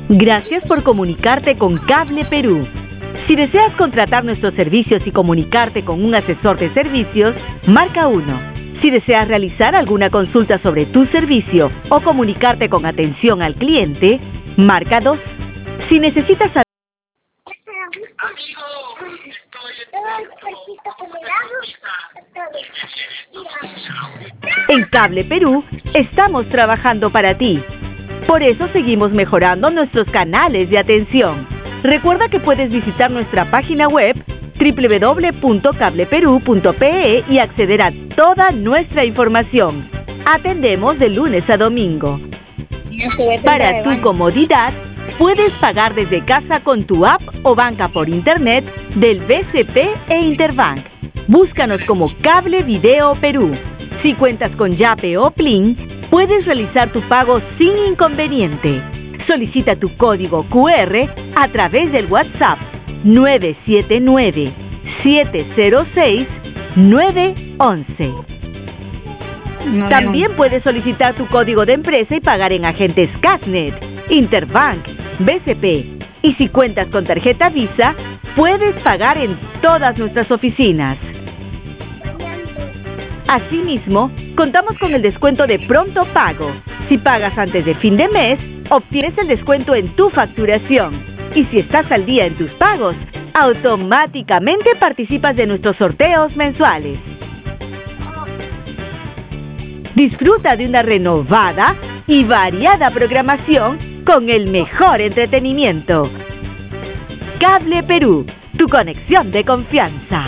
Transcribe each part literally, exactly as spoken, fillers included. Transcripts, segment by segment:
Gracias por comunicarte con Cable Perú. Si deseas contratar nuestros servicios y comunicarte con un asesor de servicios, marca uno. Si deseas realizar alguna consulta sobre tu servicio o comunicarte con atención al cliente, marca dos. Si necesitas saber... En Cable Perú, estamos trabajando para ti. Por eso seguimos mejorando nuestros canales de atención. Recuerda que puedes visitar nuestra página web doble u doble u doble u punto cable perú punto pe e y acceder a toda nuestra información. Atendemos de lunes a domingo. Para tu comodidad, puedes pagar desde casa con tu app o banca por internet del B C P e Interbank. Búscanos como Cable Video Perú. Si cuentas con Yape o Plin, puedes realizar tu pago sin inconveniente. Solicita tu código cu erre a través del WhatsApp nueve siete nueve, siete cero seis, nueve once. No, También no. puedes solicitar tu código de empresa y pagar en agentes Casnet, Interbank, B C P. Y si cuentas con tarjeta Visa, puedes pagar en todas nuestras oficinas. Asimismo, contamos con el descuento de pronto pago. Si pagas antes de fin de mes, obtienes el descuento en tu facturación. Y si estás al día en tus pagos, automáticamente participas de nuestros sorteos mensuales. Disfruta de una renovada y variada programación con el mejor entretenimiento. Cable Perú, tu conexión de confianza.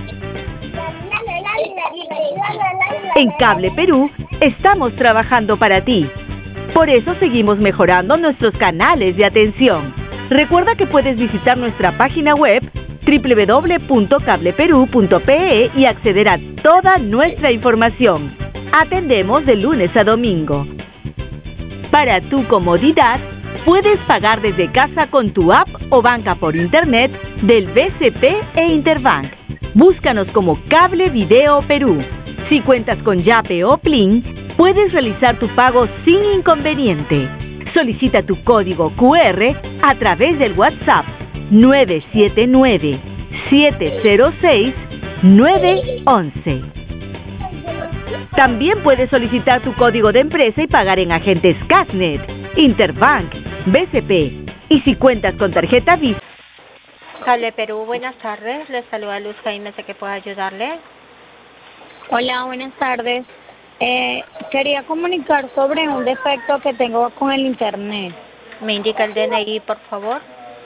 En Cable Perú, estamos trabajando para ti. Por eso seguimos mejorando nuestros canales de atención. Recuerda que puedes visitar nuestra página web doble u doble u doble u punto cable perú punto pe e y acceder a toda nuestra información. Atendemos de lunes a domingo. Para tu comodidad, puedes pagar desde casa con tu app o banca por internet del B C P e Interbank. Búscanos como Cable Video Perú. Si cuentas con Yape o Plin, puedes realizar tu pago sin inconveniente. Solicita tu código cu erre a través del WhatsApp nueve siete nueve, siete cero seis, nueve once. También puedes solicitar tu código de empresa y pagar en agentes Casnet, Interbank, B C P. Y si cuentas con tarjeta Visa... Cable Perú, buenas tardes. Les saluda Luz Jaime, sé que puedo ayudarle. Hola, buenas tardes. Eh, quería comunicar sobre un defecto que tengo con el internet. ¿Me indica el D N I, por favor?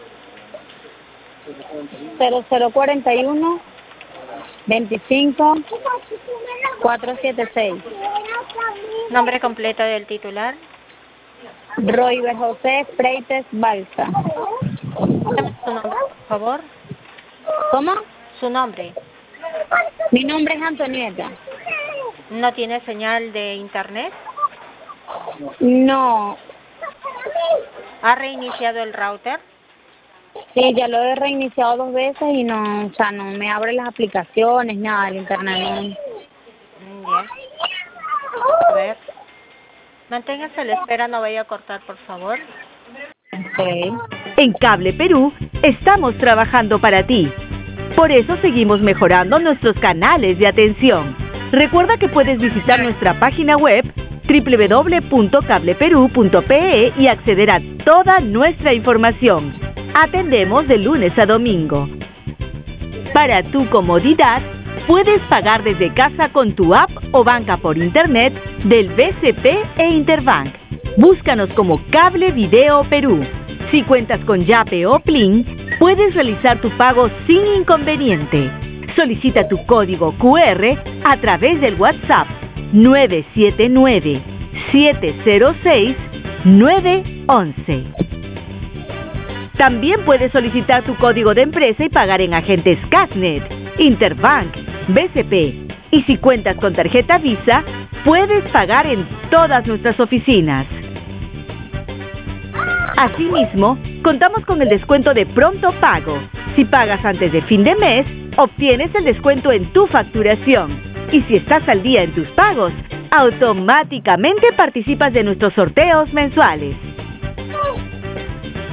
cero cero cuarenta y uno, veinticinco, cuatrocientos setenta y seis. Nombre completo del titular. Roiber José Freites Balsa. Su nombre, por favor. ¿Cómo? Su nombre. Mi nombre es Antonieta. ¿No tiene señal de internet? No. ¿Ha reiniciado el router? Sí, ya lo he reiniciado dos veces y no, o sea, no me abre las aplicaciones, nada, el internet no. Bien. A ver. Manténgase a la espera, no vaya a cortar, por favor. Okay. En Cable Perú, estamos trabajando para ti. Por eso seguimos mejorando nuestros canales de atención. Recuerda que puedes visitar nuestra página web doble u doble u doble u punto cable perú punto pe e y acceder a toda nuestra información. Atendemos de lunes a domingo. Para tu comodidad, puedes pagar desde casa con tu app o banca por internet del B C P e Interbank. Búscanos como Cable Video Perú. Si cuentas con Yape o Plin, puedes realizar tu pago sin inconveniente. Solicita tu código cu erre a través del WhatsApp nueve siete nueve, siete cero seis, nueve once. También puedes solicitar tu código de empresa y pagar en agentes Casnet, Interbank, B C P. Y si cuentas con tarjeta Visa, puedes pagar en todas nuestras oficinas. Asimismo, contamos con el descuento de pronto pago. Si pagas antes de fin de mes, obtienes el descuento en tu facturación. Y si estás al día en tus pagos, automáticamente participas de nuestros sorteos mensuales.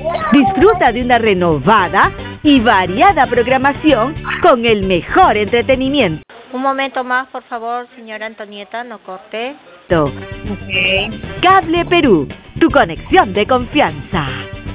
Disfruta de una renovada y variada programación con el mejor entretenimiento. Un momento más, por favor, señora Antonieta, no corte. Okay. Cable Perú, tu conexión de confianza.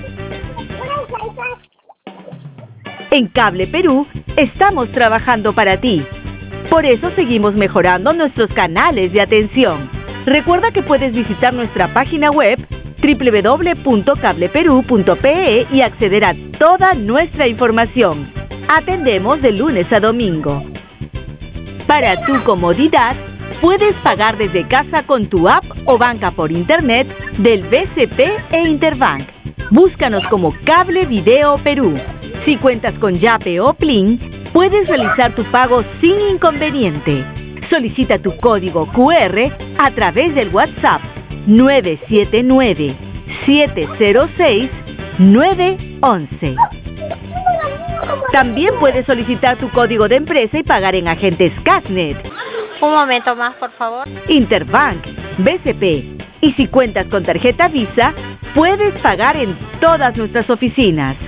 En Cable Perú estamos trabajando para ti. Por eso seguimos mejorando nuestros canales de atención. Recuerda que puedes visitar nuestra página web doble u doble u doble u punto cable perú punto pe e y acceder a toda nuestra información. Atendemos de lunes a domingo. Para tu comodidad, puedes pagar desde casa con tu app o banca por internet del B C P e Interbank. Búscanos como Cable Video Perú. Si cuentas con Yape o Plin, puedes realizar tu pago sin inconveniente. Solicita tu código cu erre a través del WhatsApp nueve siete nueve, siete cero seis, nueve once. También puedes solicitar tu código de empresa y pagar en agentes Casnet, Un momento más, por favor. Interbank, B C P. Y si cuentas con tarjeta Visa, puedes pagar en todas nuestras oficinas.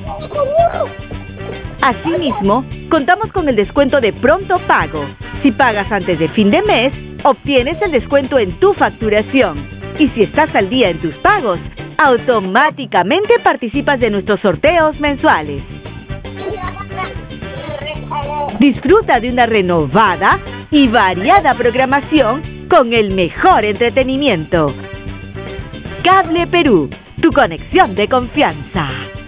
Asimismo, contamos con el descuento de pronto pago. Si pagas antes de fin de mes, obtienes el descuento en tu facturación. Y si estás al día en tus pagos, automáticamente participas de nuestros sorteos mensuales. Disfruta de una renovada y variada programación con el mejor entretenimiento. Cable Perú, tu conexión de confianza.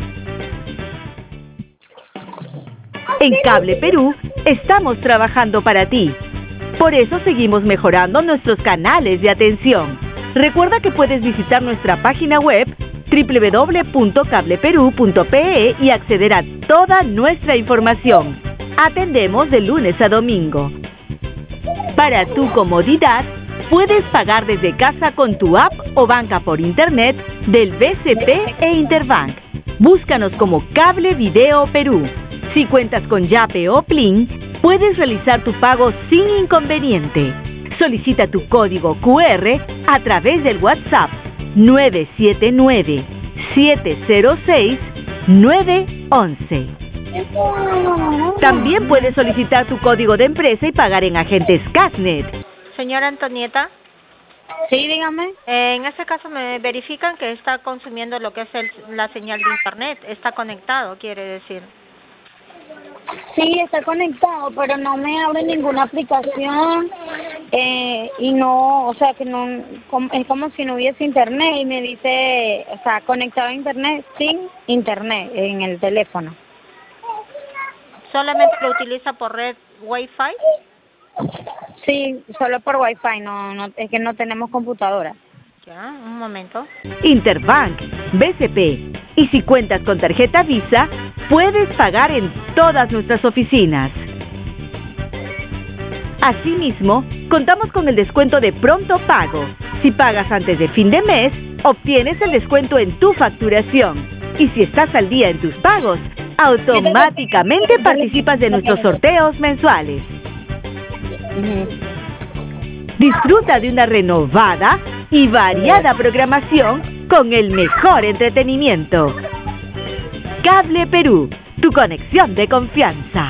En Cable Perú estamos trabajando para ti. Por eso seguimos mejorando nuestros canales de atención. Recuerda que puedes visitar nuestra página web doble u doble u doble u punto cable perú punto pe e y acceder a toda nuestra información. Atendemos de lunes a domingo. Para tu comodidad, puedes pagar desde casa con tu app o banca por internet del B C P e Interbank. Búscanos como Cable Video Perú. Si cuentas con Yape o Plin, puedes realizar tu pago sin inconveniente. Solicita tu código cu erre a través del WhatsApp nueve siete nueve, siete cero seis, nueve once. También puedes solicitar tu código de empresa y pagar en agentes Casnet. Señora Antonieta, Sí, dígame. eh, en este caso me verifican que está consumiendo lo que es el, la señal de internet. Está conectado, quiere decir. Sí, está conectado, pero no me abre ninguna aplicación eh, y no, o sea, que no, com- es como si no hubiese internet y me dice, o sea, conectado a internet sin internet en el teléfono. ¿Solamente lo utiliza por red Wi-Fi? Sí, solo por Wi-Fi, no, no, es que no tenemos computadora. Ya, un momento. Interbank, B C P. Y si cuentas con tarjeta Visa, puedes pagar en todas nuestras oficinas. Asimismo, contamos con el descuento de pronto pago. Si pagas antes de fin de mes, obtienes el descuento en tu facturación. Y si estás al día en tus pagos, automáticamente participas de nuestros sorteos mensuales. Disfruta de una renovada y variada programación con el mejor entretenimiento. Cable Perú, tu conexión de confianza.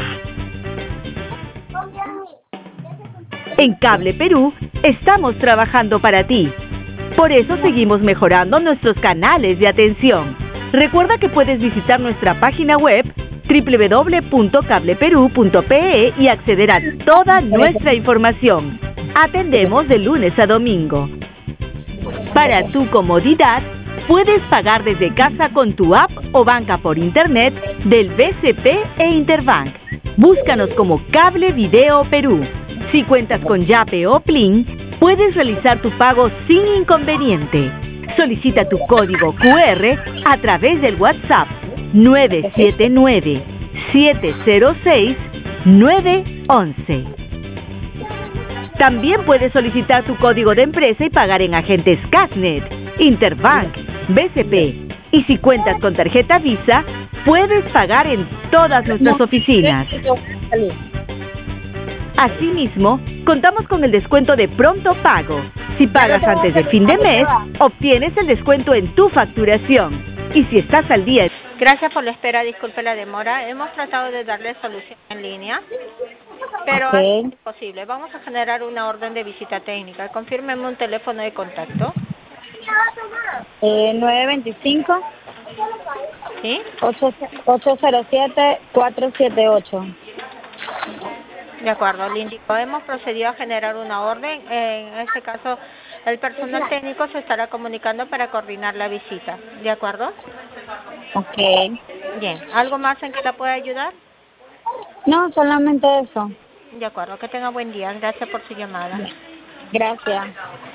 En Cable Perú estamos trabajando para ti. Por eso seguimos mejorando nuestros canales de atención. Recuerda que puedes visitar nuestra página web doble u doble u doble u punto cable perú punto pe e y acceder a toda nuestra información. Atendemos de lunes a domingo. Para tu comodidad, puedes pagar desde casa con tu app o banca por internet del B C P e Interbank. Búscanos como Cable Video Perú. Si cuentas con Yape o Plin, puedes realizar tu pago sin inconveniente. Solicita tu código cu erre a través del WhatsApp nueve siete nueve, siete cero seis, nueve once. También puedes solicitar tu código de empresa y pagar en agentes Casnet, Interbank, B C P. Y si cuentas con tarjeta Visa, puedes pagar en todas nuestras oficinas. Asimismo, contamos con el descuento de pronto pago. Si pagas antes de fin de mes, obtienes el descuento en tu facturación. Y si estás al día... Gracias por la espera, disculpe la demora. Hemos tratado de darle solución en línea, pero Okay. es imposible. Vamos a generar una orden de visita técnica. Confírmeme un teléfono de contacto. Eh, nueve veinticinco, ¿Sí? ocho cero siete, cuatro siete ocho. De acuerdo, le indico. Hemos procedido a generar una orden. En este caso, el personal técnico se estará comunicando para coordinar la visita. ¿De acuerdo? Ok. Bien. ¿Algo más en que la pueda ayudar? No, solamente eso. De acuerdo. Que tenga buen día. Gracias por su llamada. Gracias.